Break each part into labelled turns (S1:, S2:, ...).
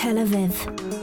S1: Tel Aviv.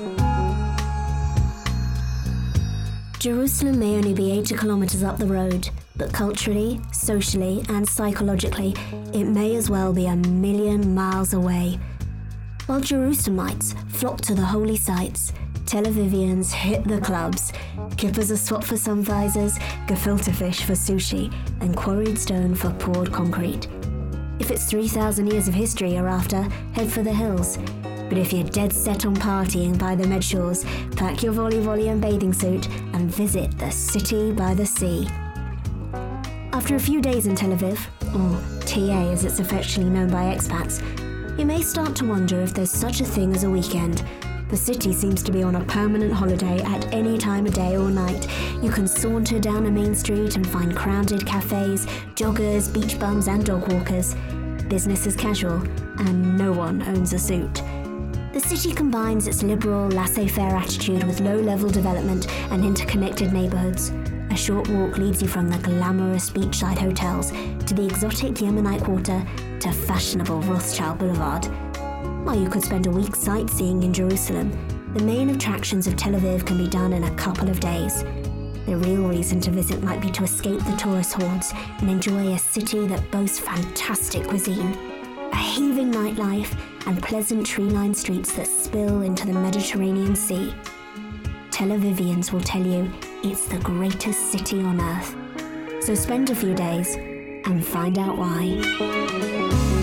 S1: Jerusalem may only be 80 kilometers up the road, but culturally, socially, and psychologically, it may as well be 1,000,000 miles away. While Jerusalemites flock to the holy sites, Tel Avivians hit the clubs. Kippahs are swapped for sun visors, gefilte fish for sushi, and quarried stone for poured concrete. If it's 3,000 years of history you're after, head for the hills. But if you're dead set on partying by the Med Shores, pack your volley and bathing suit and visit the city by the sea. After a few days in Tel Aviv, or TA as it's affectionately known by expats, you may start to wonder if there's such a thing as a weekend. The city seems to be on a permanent holiday at any time of day or night. You can saunter down a main street and find crowded cafes, joggers, beach bums and dog walkers. Business is casual, and no one owns a suit. The city combines its liberal, laissez-faire attitude with low-level development and interconnected neighborhoods. A short walk leads you from the glamorous beachside hotels to the exotic Yemenite Quarter to fashionable Rothschild Boulevard. While you could spend a week sightseeing in Jerusalem, the main attractions of Tel Aviv can be done in a couple of days. The real reason to visit might be to escape the tourist hordes and enjoy a city that boasts fantastic cuisine, a heaving nightlife, and pleasant tree-lined streets that spill into the Mediterranean Sea. Tel Avivians will tell you it's the greatest city on earth. So spend a few days and find out why.